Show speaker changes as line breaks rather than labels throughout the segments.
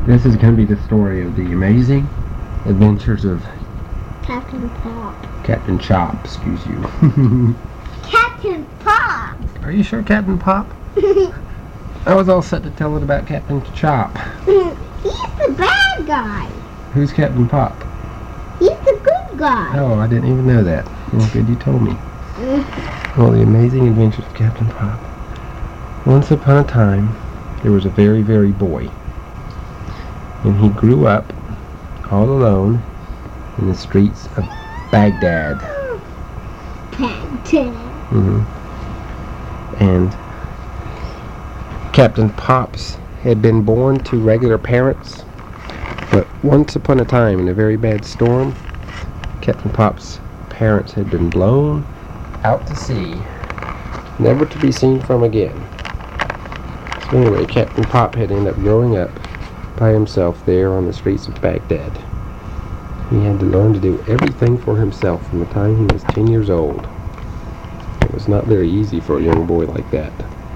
This is going to be the story of the amazing adventures of
Captain Pop.
Captain Chop, excuse you.
Captain Pop!
Are you sure Captain Pop? I was all set to tell it about Captain Chop.
He's the bad guy.
Who's Captain Pop?
He's the good guy.
Oh, I didn't even know that. Well, good you told me. Well, the amazing adventures of Captain Pop. Once upon a time, there was a very, very boy. And he grew up all alone in the streets of Baghdad.
Baghdad.
And Captain Pops had been born to regular parents, but once upon a time, in a very bad storm, Captain Pop's parents had been blown out to sea, never to be seen from again. So anyway, Captain Pop had ended up growing up by himself there on the streets of Baghdad. He had to learn to do everything for himself from the time he was 10 years old. It was not very easy for a young boy like that.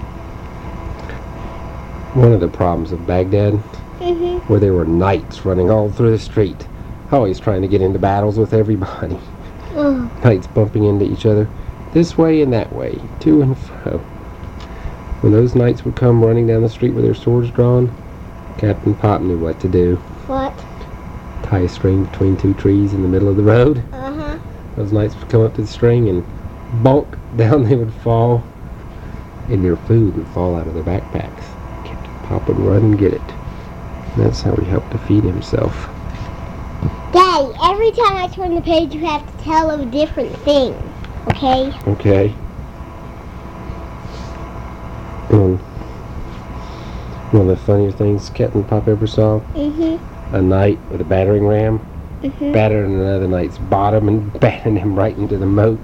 One of the problems of Baghdad, where there were knights running all through the street, always trying to get into battles with everybody. Knights bumping into each other, this way and that way, to and fro. When those knights would come running down the street with their swords drawn, Captain Pop knew what to do.
What?
Tie a string between two trees in the middle of the road. Those knights would come up to the string and bonk, down they would fall, and their food would fall out of their backpacks. Captain Pop would run and get it. And that's how he helped to feed himself.
Daddy, every time I turn the page, you have to tell a different thing. Okay?
Okay. One of the funnier things Captain Pop ever saw, a knight with a battering ram battered another knight's bottom and battered him right into the moat.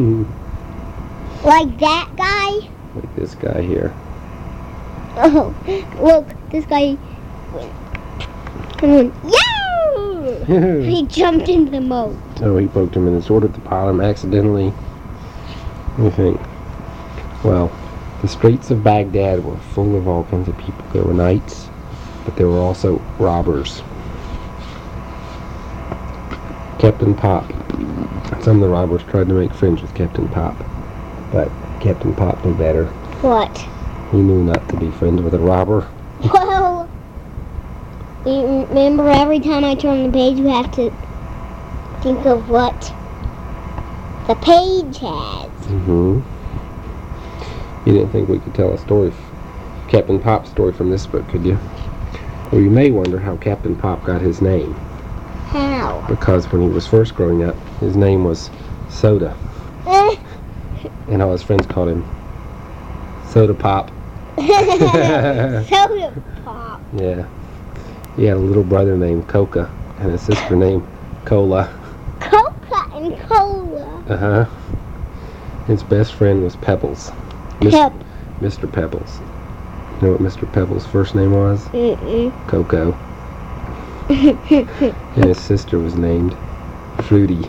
Like that guy?
Like this guy here.
Oh, look, this guy went, yo! He jumped into the moat.
Oh, he poked him in the sword at the bottom accidentally. You think? Well, the streets of Baghdad were full of all kinds of people. There were knights, but there were also robbers. Captain Pop. Some of the robbers tried to make friends with Captain Pop, but Captain Pop knew better.
What?
He knew not to be friends with a robber.
Well, remember every time I turn the page, you have to think of what the page has.
You didn't think we could tell a story, Captain Pop's story from this book, could you? Well, you may wonder how Captain Pop got his name.
How?
Because when he was first growing up, his name was Soda. And all his friends called him Soda Pop.
Soda Pop.
Yeah. He had a little brother named Coca and a sister named Cola.
Coca and Cola.
His best friend was Pebbles. Mr. Pebbles. You know what Mr. Pebbles' first name was? Coco. And his sister was named Fruity.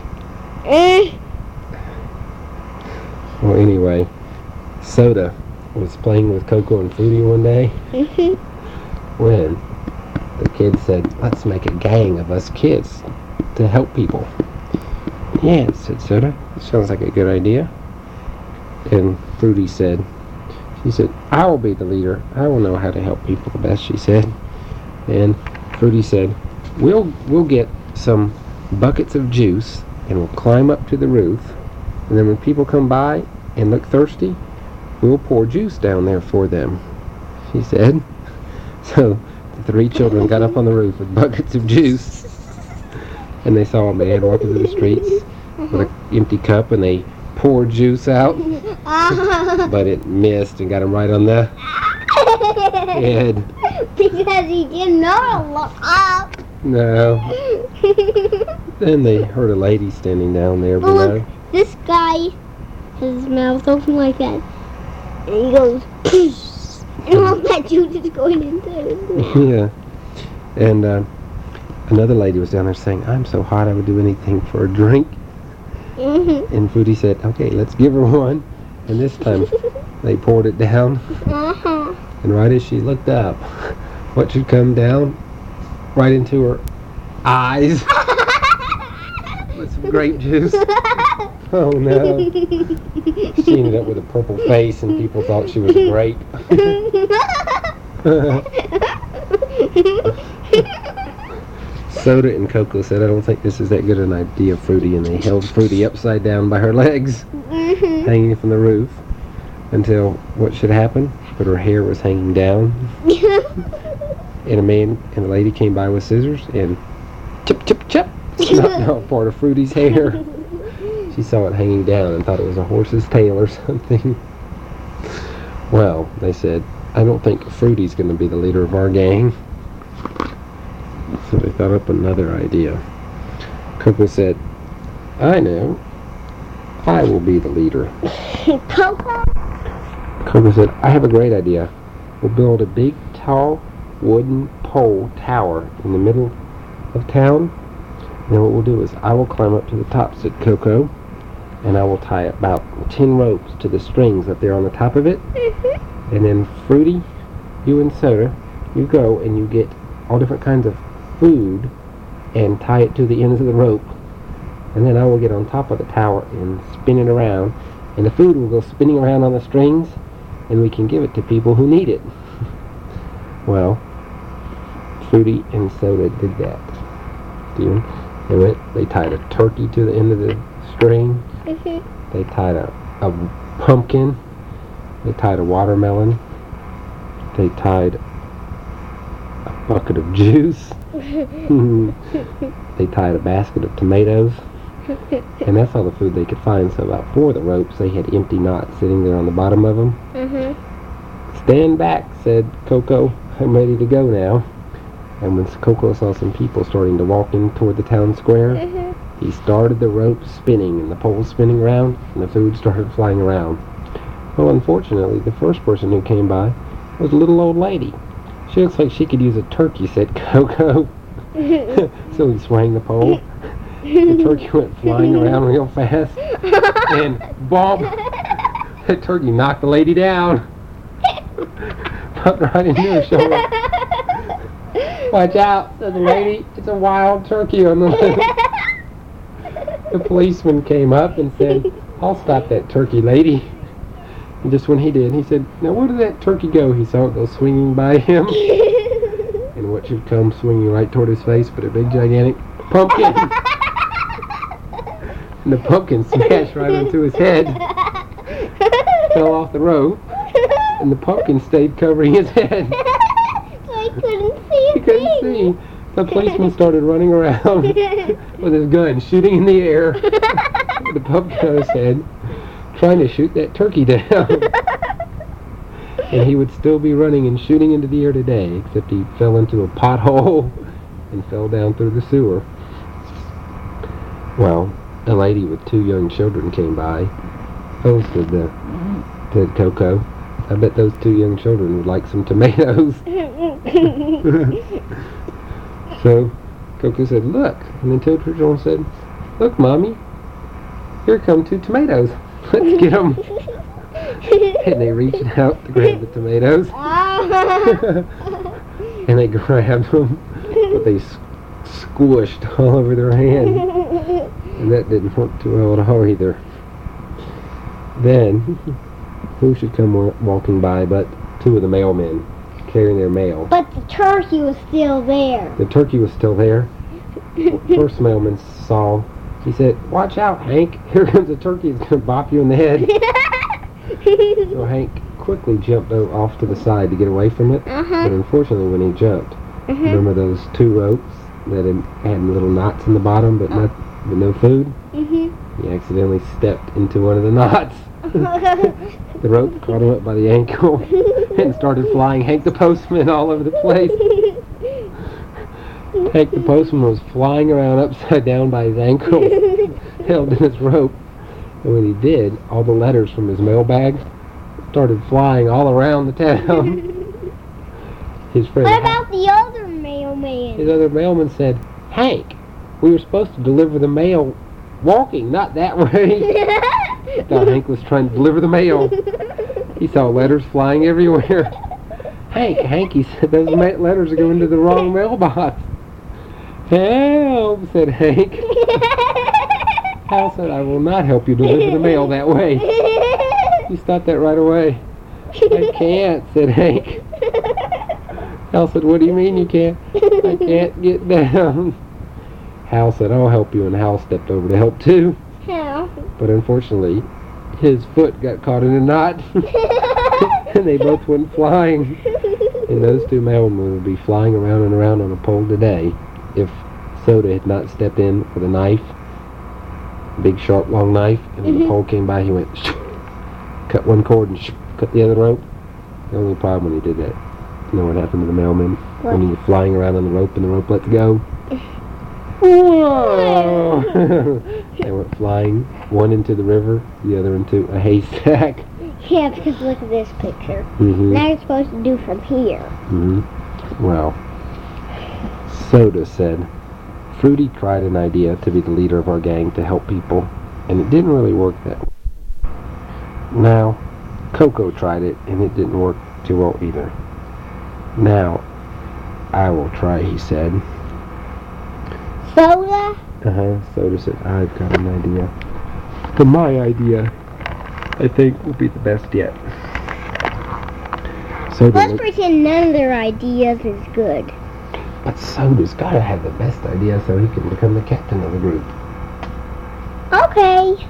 Well, anyway, Soda was playing with Coco and Fruity one day when the kid said, "Let's make a gang of us kids to help people." "Yeah," said Soda. "It sounds like a good idea." And Fruity said, "I will be the leader. I will know how to help people the best," she said. And Fruity said, We'll get some buckets of juice and we'll climb up to the roof, and then when people come by and look thirsty, we'll pour juice down there for them," she said. So the three children got up on the roof with buckets of juice, and they saw a man walking through the streets with an empty cup, and they poured juice out, but it missed and got him right on the head.
Because he didn't know to look up.
No. Then they heard a lady standing down there below.
Look, this guy has his mouth open like that, and he goes, "Poosh," and all that juice is going into his mouth.
Yeah. And another lady was down there saying, "I'm so hot I would do anything for a drink." And Fruity said, "Okay, let's give her one." And this time they poured it down. And right as she looked up, what should come down? right into her eyes with some grape juice. Oh no. She ended up with a purple face and people thought she was a grape. Soda and Coco said, I don't think this is that good an idea, Fruity, and they held Fruity upside down by her legs, hanging from the roof, until what should happen? But her hair was hanging down, and a man and a lady came by with scissors and chip, chip, chip, knocked off part of Fruity's hair. She saw it hanging down and thought it was a horse's tail or something. Well, they said, I don't think Fruity's going to be the leader of our gang. So they thought up another idea. Coco said, I know. I will be the leader.
Coco?
Coco said, I have a great idea. We'll build a big, tall, wooden pole tower in the middle of town. And then what we'll do is I will climb up to the top, said Coco, and I will tie about 10 ropes to the strings up there on the top of it. And then Fruity, you and Soda, you go and you get all different kinds of food and tie it to the ends of the rope, and then I will get on top of the tower and spin it around, and the food will go spinning around on the strings, and we can give it to people who need it. Well, Fruity and Soda did that. They tied a turkey to the end of the string. They tied a pumpkin. They tied a watermelon. They tied a bucket of juice. They tied a basket of tomatoes, and that's all the food they could find. So about 4 of the ropes, they had empty knots sitting there on the bottom of them. Stand back, said Coco. I'm ready to go now. And when Coco saw some people starting to walk in toward the town square, he started the rope spinning and the pole spinning around, and the food started flying around. Well, unfortunately, the first person who came by was a little old lady. She looks like she could use a turkey, said Coco. So he swung the pole. The turkey went flying around real fast. And boom! The turkey knocked the lady down. Bumped right into her shoulder. Watch out, said the lady. It's a wild turkey on the loose. The policeman came up and said, I'll stop that turkey, lady. And just when he did, he said, now where did that turkey go? He saw it go swinging by him. And what should come swinging right toward his face but a big gigantic pumpkin. And the pumpkin smashed right into his head. Fell off the rope. And the pumpkin stayed covering his head.
So I couldn't see a
He couldn't
thing.
see. The policeman started running around with his gun, shooting in the air with the pumpkin on his head, trying to shoot that turkey down. And he would still be running and shooting into the air today, except he fell into a pothole and fell down through the sewer. Well, a lady with 2 young children came by. Oh, said Coco, I bet those 2 young children would like some tomatoes. So Coco said, look. And then 2 children said, look, Mommy, here come 2 tomatoes. Let's get them. And they reached out to grab the tomatoes. And they grabbed them, but they squished all over their hand. And that didn't work too well at all either. Then, who should come walking by but 2 of the mailmen carrying their mail.
But the turkey was still there.
The turkey was still there. First mailman saw, he said, watch out, Hank. Here comes a turkey. It's going to bop you in the head. So Hank quickly jumped off to the side to get away from it. But unfortunately, when he jumped, remember those 2 ropes that had little knots in the bottom but no food? He accidentally stepped into one of the knots. The rope caught him up by the ankle and started flying Hank the postman all over the place. Hank the postman was flying around upside down by his ankle, held in his rope. And when he did, all the letters from his mailbag started flying all around the town. His friend,
what about the other mailman?
His other mailman said, Hank, we were supposed to deliver the mail walking, not that way. Thought Hank was trying to deliver the mail. He saw letters flying everywhere. Hank, he said, those letters are going to the wrong mailbox. "Help," said Hank. Hal said, "I will not help you deliver the mail that way." He stopped that right away. "I can't," said Hank. Hal said, "What do you mean you can't?" "I can't get down." Hal said, "I'll help you," and Hal stepped over to help too.
How?
But unfortunately, his foot got caught in a knot, and they both went flying. And those two mailmen would be flying around and around on a pole today if Soda had not stepped in with a knife, big sharp long knife, and when the pole came by, he went cut one cord and cut the other rope. The only problem when he did that, you know what happened to the mailman?
What?
When you're flying around on the rope and the rope lets go. Whoa! They went flying, one into the river, the other into a haystack.
Yeah, because look at this picture.
Mm-hmm.
Now you're supposed to do from here.
Mm-hmm. Well, Soda said, Fruity tried an idea to be the leader of our gang to help people, and it didn't really work that way. Now, Coco tried it, and it didn't work too well either. Now, I will try, he said.
Soda?
Soda said, I've got an idea. And my idea, I think, will be the best yet. Soda
Let's pretend none of their ideas is good.
But Soda's got to have the best idea so he can become the captain of the group.
Okay.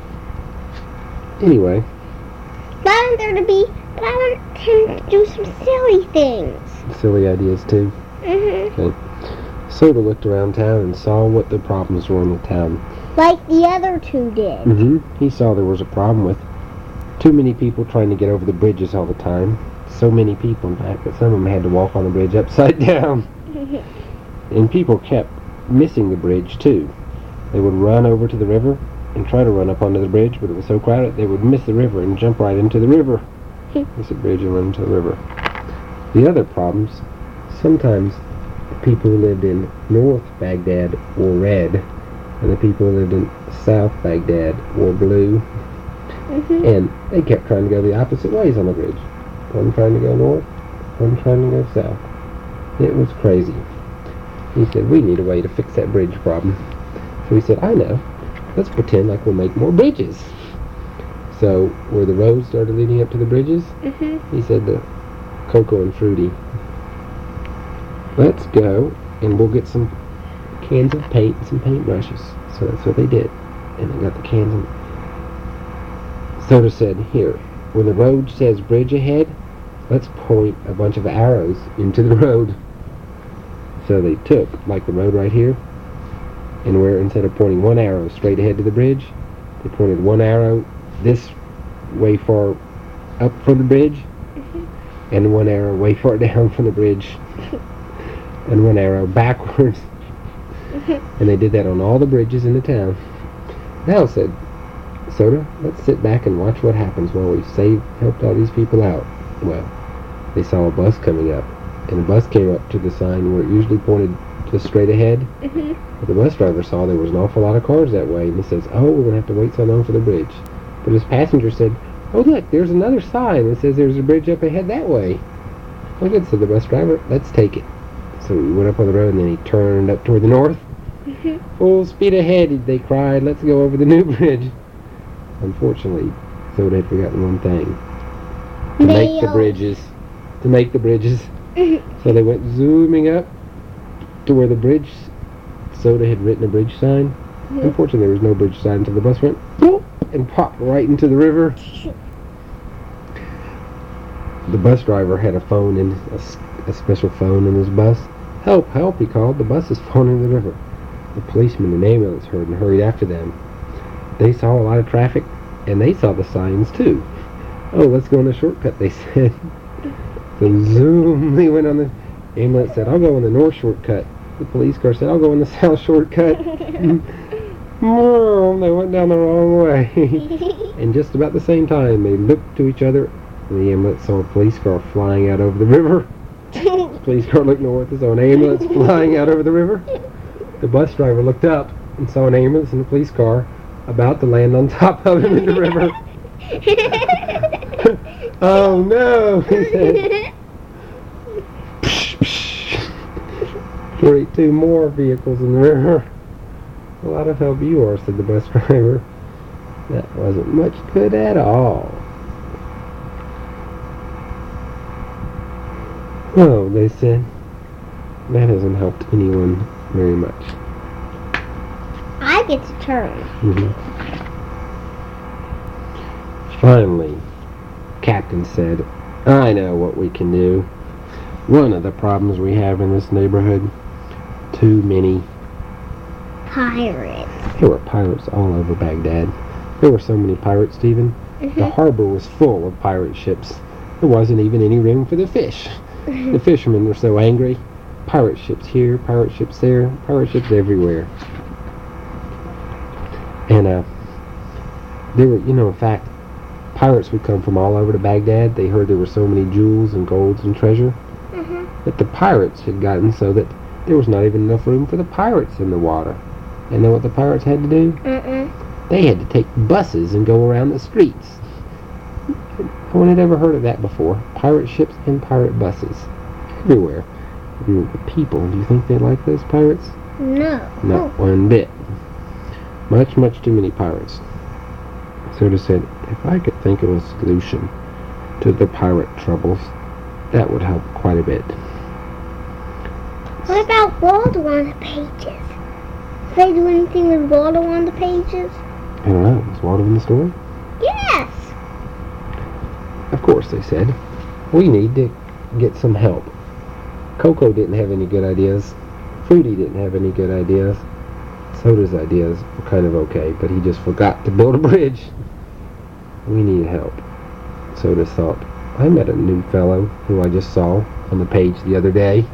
Anyway.
But I want him to do some silly things.
Silly ideas too.
Mm-hmm.
Okay. Soda looked around town and saw what the problems were in the town.
Like the other two did.
Mm-hmm. He saw there was a problem with too many people trying to get over the bridges all the time. So many people, in fact, that some of them had to walk on the bridge upside down. And people kept missing the bridge too. They would run over to the river and try to run up onto the bridge, but it was so crowded they would miss the river and jump right into the river. Miss the bridge and run into the river. The other problems, sometimes the people who lived in North Baghdad wore red, and the people who lived in South Baghdad wore blue.
Mm-hmm.
And they kept trying to go the opposite ways on the bridge. One trying to go north, one trying to go south. It was crazy. He said, we need a way to fix that bridge problem. So he said, I know. Let's pretend like we'll make more bridges. So where the roads started leading up to the bridges, he said to Coco and Fruity, let's go and we'll get some cans of paint and some paintbrushes. So that's what they did. And they got the cans. And Soda said, here, when the road says bridge ahead, let's point a bunch of arrows into the road. So they took, like the road right here, and where instead of pointing one arrow straight ahead to the bridge, they pointed one arrow this way far up from the bridge, and one arrow way far down from the bridge, and one arrow backwards. And they did that on all the bridges in the town. Hal said, Soda, let's sit back and watch what happens while we helped all these people out. Well, they saw a bus coming up, and the bus came up to the sign where it usually pointed just straight ahead. But the bus driver saw there was an awful lot of cars that way, and he says, oh, we're going to have to wait so long for the bridge. But his passenger said, oh, look, there's another sign that says there's a bridge up ahead that way. Well, good, said the bus driver, let's take it. So he went up on the road, and then he turned up toward the north. Full speed ahead, they cried, let's go over the new bridge. Unfortunately, Soda had forgotten one thing. To make the bridges. So they went zooming up to where the bridge, Soda had written a bridge sign. Unfortunately, there was no bridge sign until the bus went whoop, and popped right into the river. The bus driver had a phone in a special phone in his bus. Help, help, he called. The bus is falling in the river. The policeman and ambulance heard and hurried after them. They saw a lot of traffic, and they saw the signs too. Oh, let's go on the shortcut, they said. So zoom, they went on the ambulance said, I'll go on the north shortcut. The police car said, I'll go on the south shortcut. Mom, they went down the wrong way. And just about the same time, they looked to each other, and the ambulance saw a police car flying out over the river. The police car looked north and saw an ambulance flying out over the river. The bus driver looked up and saw an ambulance and a police car about to land on top of him in the river. Oh no, he said. 42 more vehicles in the river. A lot of help you are, said the bus driver. That wasn't much good at all. Oh, they said, that hasn't helped anyone very much.
I get to turn.
Finally, Captain said, I know what we can do. One of the problems we have in this neighborhood, too many
Pirates.
There were pirates all over Baghdad. There were so many pirates, Stephen. The harbor was full of pirate ships. There wasn't even any room for the fish. The fishermen were so angry. Pirate ships here, pirate ships there, pirate ships everywhere. And there were, in fact, pirates would come from all over to Baghdad. They heard there were so many jewels and golds and treasure that the pirates had gotten so that there was not even enough room for the pirates in the water. And know what the pirates had to do? They had to take buses and go around the streets. No one had ever heard of that before. Pirate ships and pirate buses. Everywhere. And the people, do you think they like those pirates?
No.
Not one bit. Much, much too many pirates. Soda said, if I could think of a solution to the pirate troubles, that would help quite a bit.
What about Waldo on the pages? Did they do anything with Waldo on the pages?
I don't know. Is Waldo in the story?
Yes.
Of course, they said. We need to get some help. Coco didn't have any good ideas. Fruity didn't have any good ideas. Soda's ideas were kind of okay, but he just forgot to build a bridge. We need help. Soda thought, I met a new fellow who I just saw on the page the other day.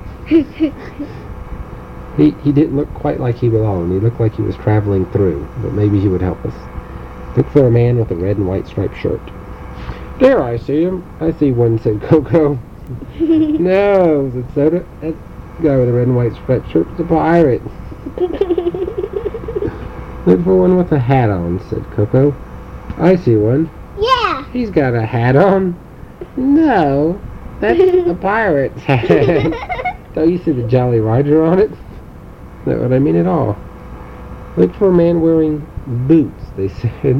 He didn't look quite like he belonged. He looked like he was traveling through, but maybe he would help us. Look for a man with a red and white striped shirt. There, I see him. I see one, said Coco. No, said Soda. That guy with a red and white striped shirt is a pirate. Look for one with a hat on, said Coco. I see one.
Yeah.
He's got a hat on. No, that's a pirate's hat. Don't you see the Jolly Roger on it? Not what I mean at all. Look for a man wearing boots, they said.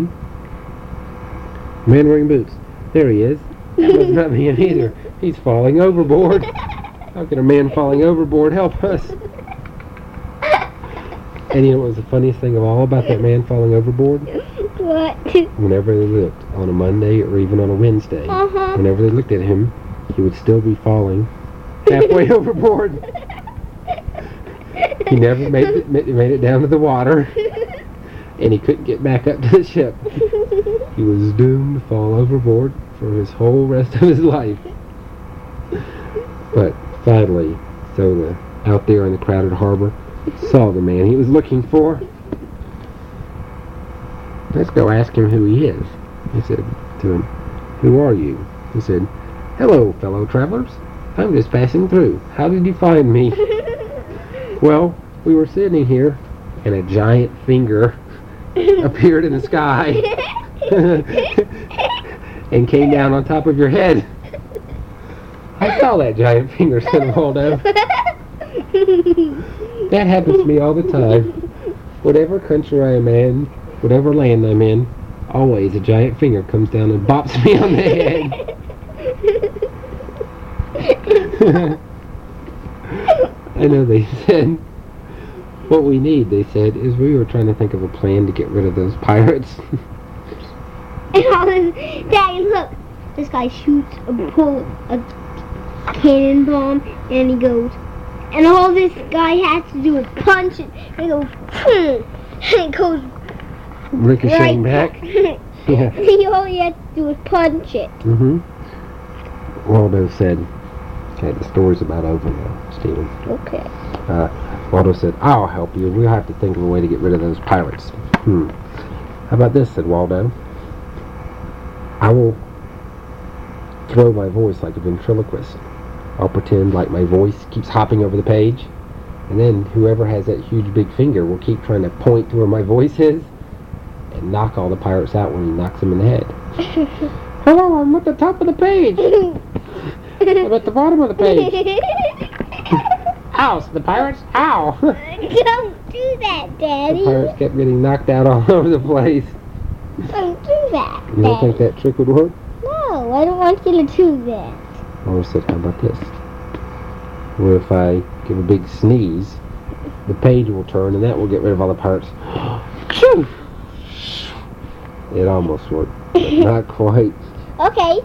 Man wearing boots. There he is. That must not be him either. He's falling overboard. How can a man falling overboard help us? And you know what was the funniest thing of all about that man falling overboard?
What?
Whenever they looked, on a Monday or even on a Wednesday, whenever they looked at him, he would still be falling halfway overboard. He never made it down to the water, and he couldn't get back up to the ship. He was doomed to fall overboard for his whole rest of his life. But finally, Soda, out there in the crowded harbor, saw the man he was looking for. Let's go ask him who he is, he said to him. Who are you? He said, hello, fellow travelers. I'm just passing through. How did you find me? Well, we were sitting here, and a giant finger appeared in the sky and came down on top of your head. I saw that giant finger, said Waldo. That happens to me all the time. Whatever country I am in, whatever land I'm in, always a giant finger comes down and bops me on the head. I know, they said. What we need, they said, is we were trying to think of a plan to get rid of those pirates.
And all this, Daddy, look, this guy shoots a cannon bomb, and he goes, and all this guy has to do is punch it, and he goes, and it goes
ricocheting
right
back. Yeah.
All he has to do is punch it.
Waldo said, okay, the story's about over now, Stephen.
Okay.
Waldo said, I'll help you. We'll have to think of a way to get rid of those pirates. How about this, said Waldo. I will throw my voice like a ventriloquist. I'll pretend like my voice keeps hopping over the page, and then whoever has that huge big finger will keep trying to point to where my voice is and knock all the pirates out when he knocks them in the head. Hello, I'm at the top of the page. I'm at the bottom of the page. Ow, the pirates? Ow!
Don't do that, Daddy.
The pirates kept getting knocked out all over the place.
Don't do that,
You don't think
Daddy.
that trick would work?
No, I don't want you to do that.
Mama said, how about this? What if I give a big sneeze? The page will turn and that will get rid of all the pirates. Phew! It almost worked, but not quite.
Okay.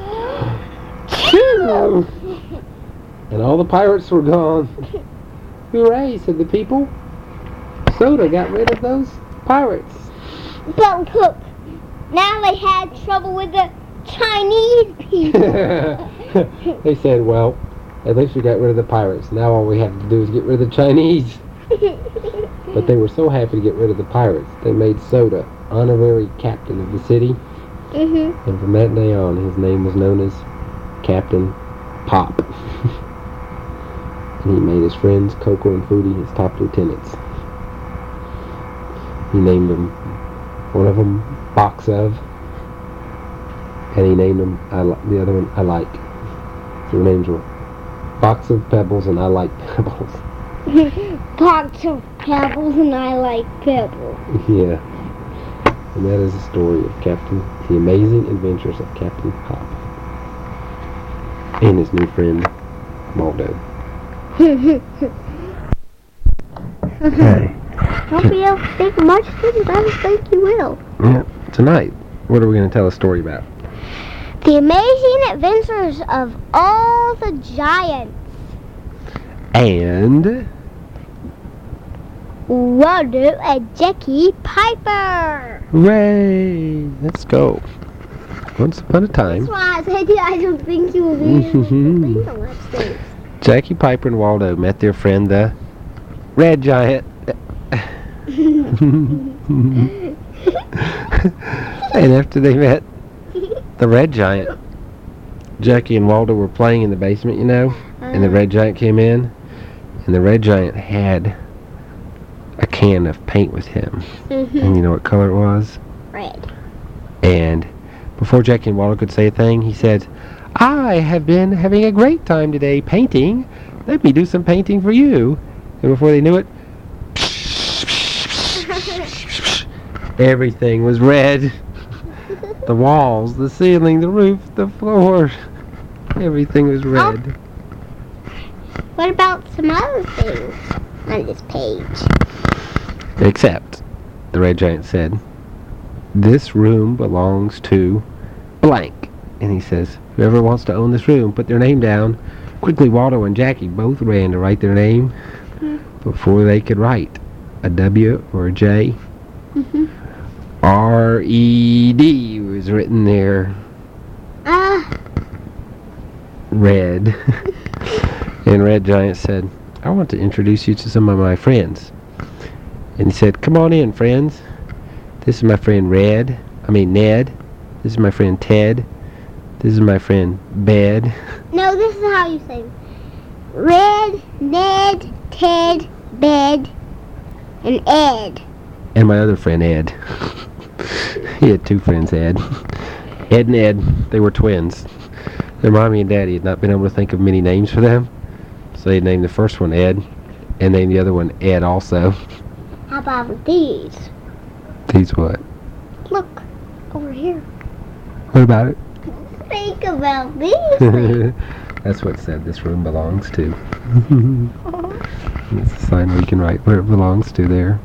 Phew! And all the pirates were gone. Hooray, said the people. Soda got rid of those pirates.
But look, now they had trouble with the Chinese people.
They said, well, at least we got rid of the pirates. Now all we have to do is get rid of the Chinese. But they were so happy to get rid of the pirates, they made Soda honorary captain of the city.
Mm-hmm.
And from that day on, his name was known as Captain Pop. And he made his friends, Coco and Foodie, his top lieutenants. He named them, one of them, Box of, and he named them, the other one, I Like. So their names were Box of Pebbles and I Like Pebbles.
Box of pebbles and I like pebbles.
Yeah. And that is the story of the amazing adventures of Captain Pop. And his new friend, Waldo. Okay.
Won't be able to think much things, but I think you will.
Yeah. Tonight, what are we going to tell a story about?
The amazing adventures of all the giants.
And
Waldo and Jackie Piper.
hooray! Let's go. Once upon a time,
That's why I said I don't think you will be able to think of much things.
Jackie Piper and Waldo met their friend, the Red Giant. And after they met the Red Giant, Jackie and Waldo were playing in the basement, and the Red Giant came in, and the Red Giant had a can of paint with him. And you know what color it was?
Red.
And before Jackie and Waldo could say a thing, he said, I have been having a great time today painting. Let me do some painting for you. And before they knew it, everything was red. The walls, the ceiling, the roof, the floor. Everything was red.
What about some other things on this page?
Except, the Red Giant said, this room belongs to blank. And he says, whoever wants to own this room, put their name down. Quickly, Waldo and Jackie both ran to write their name before they could write a W or a J. R-E-D was written there. Red. And Red Giant said, I want to introduce you to some of my friends. And he said, come on in, friends. This is my friend Ned. This is my friend Ted. This is my friend Bed.
No, this is how you say it. Red, Ned, Ted, Bed, and Ed.
And my other friend Ed. He had two friends, Ed. Ed and Ed, they were twins. Their mommy and daddy had not been able to think of many names for them. So they named the first one Ed, and named the other one Ed also.
How about these?
These what?
Look, over here.
What about it?
Think about these things.
That's what it said this room belongs to. It's a sign we can write where it belongs to there.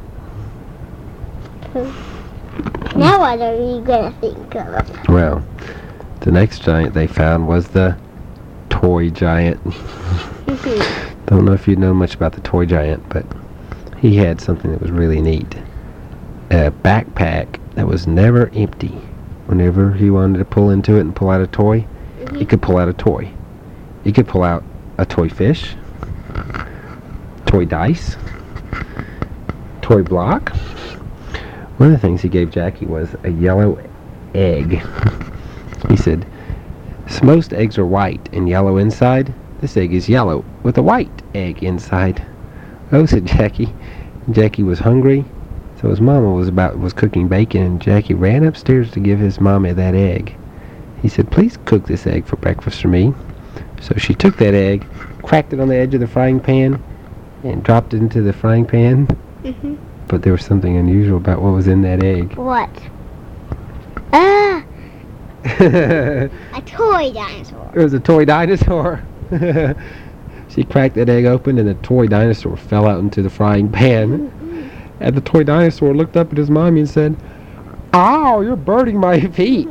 Now what are you going to think of?
Well, the next giant they found was the Toy Giant. Don't know if you know much about the Toy Giant, but he had something that was really neat. A backpack that was never empty. Whenever he wanted to pull into it and pull out a toy, he could pull out a toy. He could pull out a toy fish, toy dice, toy block. One of the things he gave Jackie was a yellow egg. He said, most eggs are white and yellow inside. This egg is yellow with a white egg inside. Oh, said Jackie. Jackie was hungry, so his mama was cooking bacon, and Jackie ran upstairs to give his mama that egg. He said, please cook this egg for breakfast for me. So she took that egg, cracked it on the edge of the frying pan, and dropped it into the frying pan.
Mhm.
But there was something unusual about what was in that egg.
What? Ah,
It
a toy dinosaur.
was a toy dinosaur. She cracked that egg open and the toy dinosaur fell out into the frying pan. And the toy dinosaur looked up at his mommy and said, "Ow, you're burning my feet."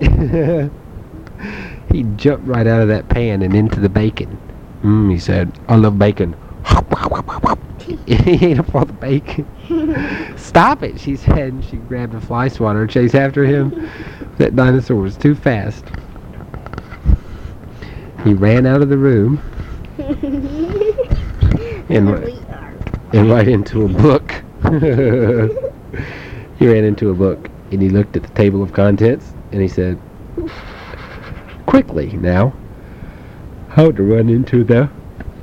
He jumped right out of that pan and into the bacon. He said, "I love bacon." He ate up all the bacon. "Stop it," she said, and she grabbed a fly swatter and chased after him. That dinosaur was too fast. He ran out of the room and right into a book. He ran into a book and he looked at the table of contents and he said, "Quickly now, how to run into the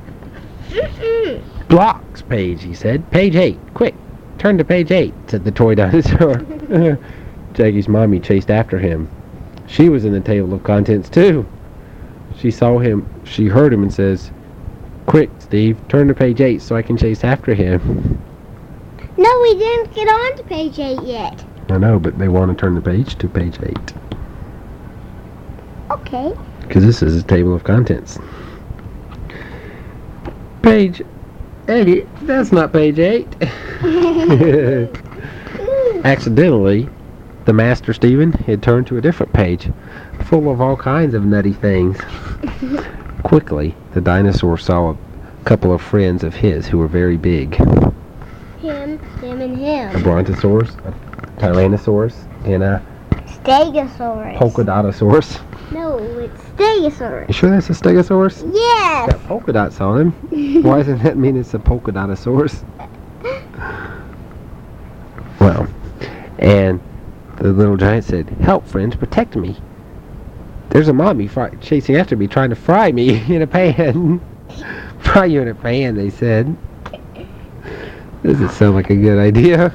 blocks page," he said. "Page 8, quick, turn to page 8, said the toy dinosaur. Jackie's mommy chased after him. She was in the table of contents too. She saw him, she heard him and says, "Quick, Steve, turn to page 8 so I can chase after him."
No, we didn't get on to page 8 yet.
I know, but they want to turn the page to page 8.
Okay.
Because this is a table of contents. Page 8? That's not page 8. Accidentally, the master Stephen had turned to a different page, full of all kinds of nutty things. Quickly, the dinosaur saw a couple of friends of his who were very big.
Him, and
A
him.
brontosaurus, a tyrannosaurus, and a
Stegosaurus.
polka dotosaurus.
No, it's Stegosaurus.
You sure that's a stegosaurus?
Yes.
Got polka dots on him. Why doesn't that mean it's a polka dotosaurus? Well, and the little giant said, "Help, friends, protect me. There's a mommy chasing after me, trying to fry me in a pan." "Fry you in a pan," they said. Doesn't sound like a good idea.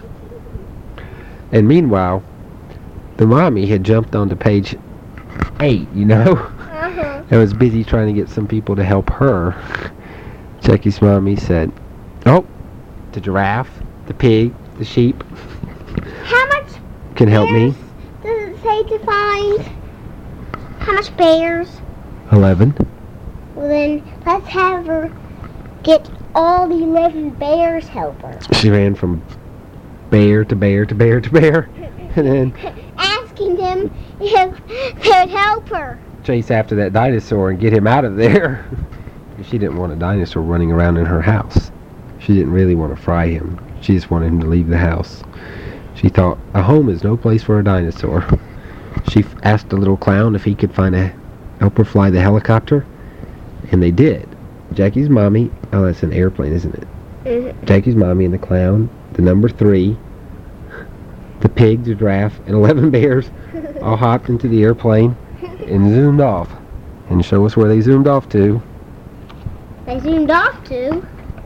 And meanwhile, the mommy had jumped onto page 8, you know?
Uh-huh.
I was busy trying to get some people to help her. Jackie's mommy said, "Oh, the giraffe, the pig, the sheep
How much
can help me."
does it say to find? How much bears?
11.
Well, then let's have her get all the 11 bears help her.
She ran from bear to bear to bear to bear, and then
Asking them if they would help her.
chase after that dinosaur and get him out of there. She didn't want a dinosaur running around in her house. She didn't really want to fry him. She just wanted him to leave the house. She thought, a home is no place for a dinosaur. She asked the little clown if he could help her fly the helicopter, and they did. Jackie's mommy, oh, that's an airplane, isn't it?
Mm-hmm.
Jackie's mommy and the clown, the number 3, the pig, the giraffe, and 11 bears all hopped into the airplane and zoomed off. And show us where they zoomed off to.
They zoomed off to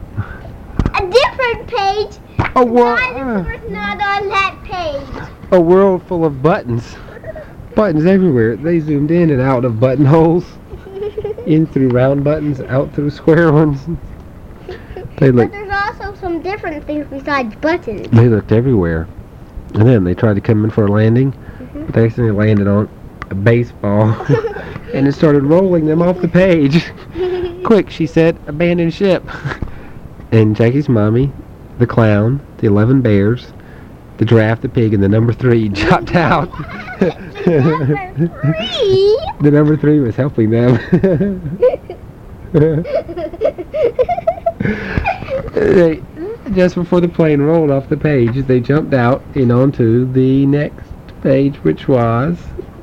a different page.
A
The
world,
dinosaur's not on that page.
a world full of buttons. Buttons everywhere. They zoomed in and out of buttonholes. In through round buttons, out through square ones. They
But
looked,
there's also some different things besides buttons.
they looked everywhere. And then they tried to come in for a landing. But they accidentally landed on a baseball. And it started rolling them off the page. "Quick," she said, "abandon ship." And Jackie's mommy, the clown, the 11 bears, the giraffe, the pig, and the number 3 dropped out.
Number 3?
The number 3 was helping them. Just before the plane rolled off the page, they jumped out and onto the next page, which was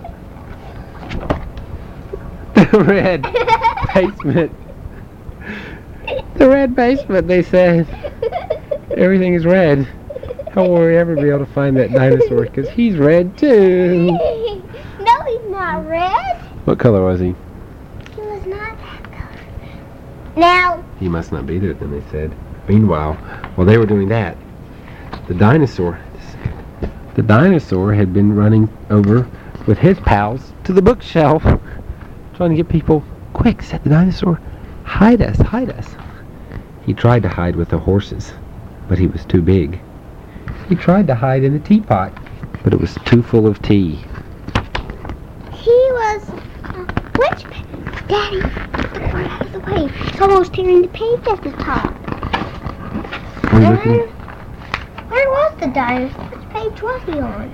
the red basement. The red basement, they said. Everything is red. How will we ever be able to find that dinosaur? Because he's red too.
No, he's not red.
What color was he?
He was not that color. Now,
He must not be there, then they said. Meanwhile, while they were doing that, the dinosaur had been running over with his pals to the bookshelf, trying to get people. "Quick," said the dinosaur. "Hide us, hide us." He tried to hide with the horses, but he was too big. He tried to hide in the teapot, but it was too full of tea.
He was... Daddy, get the cord out of the way. It's almost tearing the page at the top. Where was the dinosaur? Which page was he on?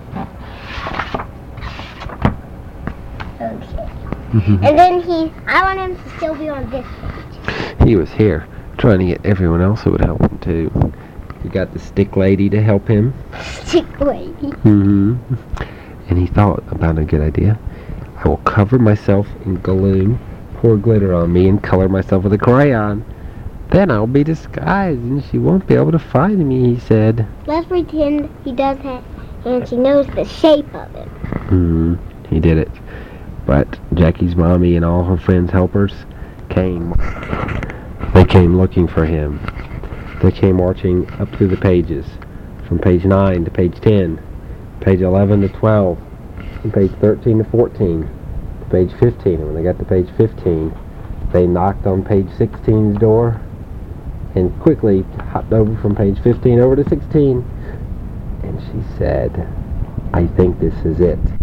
Okay. And then I want him to still be on this page.
He was here, trying to get everyone else who would help him too. He got the stick lady to help him.
Stick lady?
And he thought about a good idea. I will cover myself in gloom, pour glitter on me, and color myself with a crayon. Then I'll be disguised, and she won't be able to find me, he said.
Let's pretend he does have, and she knows the shape of it.
He did it. But Jackie's mommy and all her friends' helpers came. They came looking for him. They came marching up through the pages, from page 9 to page 10, page 11 to 12, from page 13 to 14, to page 15. And when they got to page 15, they knocked on page 16's door and quickly hopped over from page 15 over to 16. And she said, I think this is it.